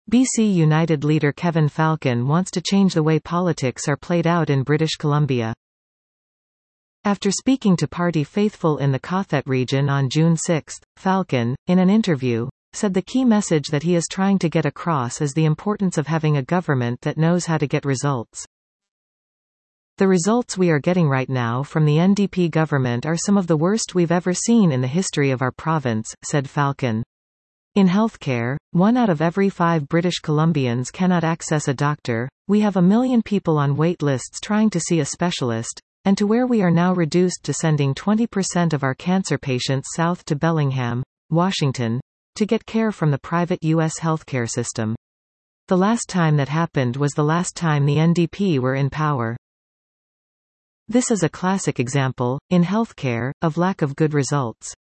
BC United leader Kevin Falcon wants to change the way politics are played out in British Columbia. After speaking to party faithful in the Cothet region on June 6, Falcon, in an interview, said the key message that he is trying to get across is the importance of having a government that knows how to get results. The results we are getting right now from the NDP government are some of the worst we've ever seen in the history of our province, said Falcon. In healthcare, 1 out of every 5 British Columbians cannot access a doctor, we have 1 million people on wait lists trying to see a specialist, and to where we are now reduced to sending 20% of our cancer patients south to Bellingham, Washington, to get care from the private U.S. healthcare system. The last time that happened was the last time the NDP were in power. This is a classic example, in healthcare, of lack of good results.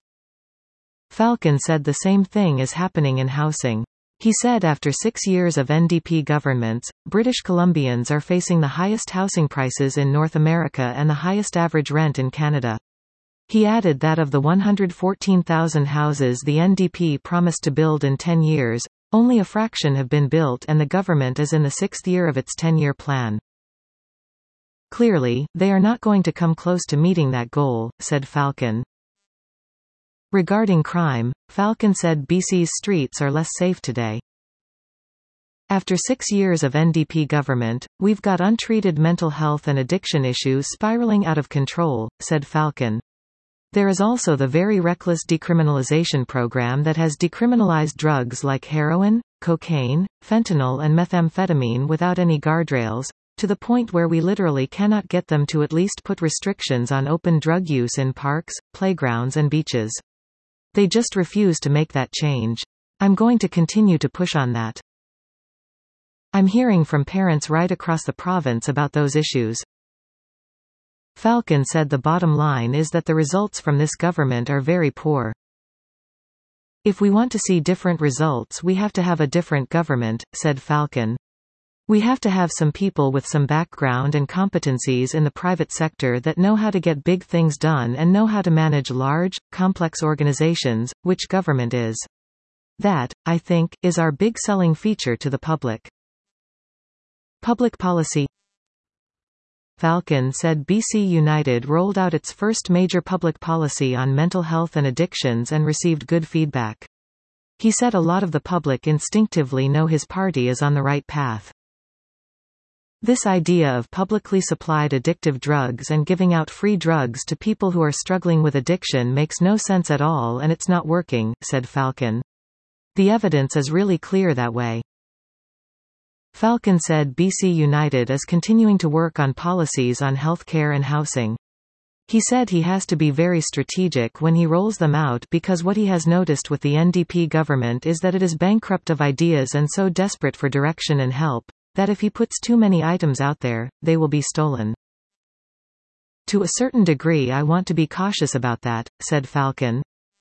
Falcon said the same thing is happening in housing. He said after 6 years of NDP governments, British Columbians are facing the highest housing prices in North America and the highest average rent in Canada. He added that of the 114,000 houses the NDP promised to build in 10 years, only a fraction have been built and the government is in the 6th year of its 10-year plan. Clearly, they are not going to come close to meeting that goal, said Falcon. Regarding crime, Falcon said BC's streets are less safe today. After 6 years of NDP government, we've got untreated mental health and addiction issues spiraling out of control, said Falcon. There is also the very reckless decriminalization program that has decriminalized drugs like heroin, cocaine, fentanyl and methamphetamine without any guardrails, to the point where we literally cannot get them to at least put restrictions on open drug use in parks, playgrounds and beaches. They just refuse to make that change. I'm going to continue to push on that. I'm hearing from parents right across the province about those issues. Falcon said the bottom line is that the results from this government are very poor. If we want to see different results we have to have a different government, said Falcon. We have to have some people with some background and competencies in the private sector that know how to get big things done and know how to manage large, complex organizations, which government is. That, I think, is our big selling feature to the public. Public policy. Falcon said BC United rolled out its first major public policy on mental health and addictions and received good feedback. He said a lot of the public instinctively know his party is on the right path. This idea of publicly supplied addictive drugs and giving out free drugs to people who are struggling with addiction makes no sense at all and it's not working, said Falcon. The evidence is really clear that way. Falcon said BC United is continuing to work on policies on healthcare and housing. He said he has to be very strategic when he rolls them out because what he has noticed with the NDP government is that it is bankrupt of ideas and so desperate for direction and help, that if he puts too many items out there, they will be stolen. To a certain degree I want to be cautious about that, said Falcon.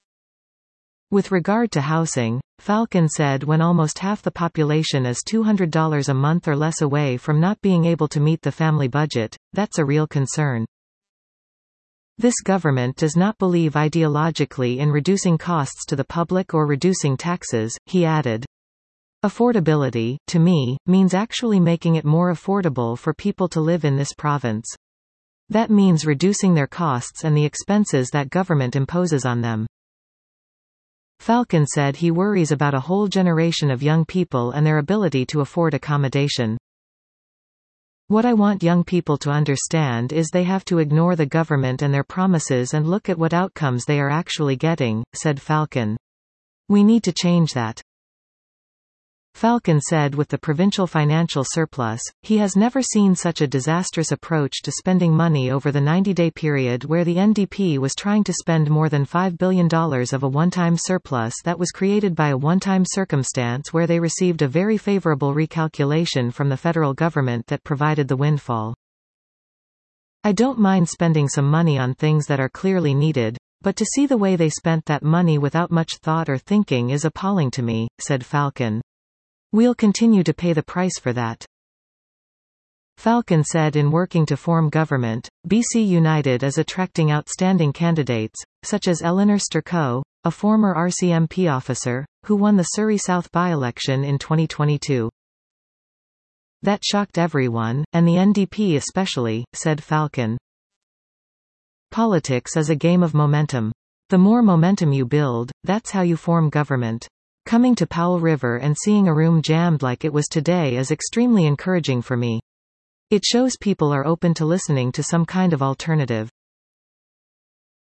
With regard to housing, Falcon said when almost half the population is $200 a month or less away from not being able to meet the family budget, that's a real concern. This government does not believe ideologically in reducing costs to the public or reducing taxes, he added. Affordability, to me, means actually making it more affordable for people to live in this province. That means reducing their costs and the expenses that government imposes on them. Falcon said he worries about a whole generation of young people and their ability to afford accommodation. What I want young people to understand is they have to ignore the government and their promises and look at what outcomes they are actually getting, said Falcon. We need to change that. Falcon said with the provincial financial surplus, he has never seen such a disastrous approach to spending money over the 90-day period where the NDP was trying to spend more than $5 billion of a one-time surplus that was created by a one-time circumstance where they received a very favorable recalculation from the federal government that provided the windfall. I don't mind spending some money on things that are clearly needed, but to see the way they spent that money without much thought or thinking is appalling to me, said Falcon. We'll continue to pay the price for that. Falcon said in working to form government, BC United is attracting outstanding candidates, such as Eleanor Sturcoe, a former RCMP officer, who won the Surrey South by-election in 2022. That shocked everyone, and the NDP especially, said Falcon. Politics is a game of momentum. The more momentum you build, that's how you form government. Coming to Powell River and seeing a room jammed like it was today is extremely encouraging for me. It shows people are open to listening to some kind of alternative.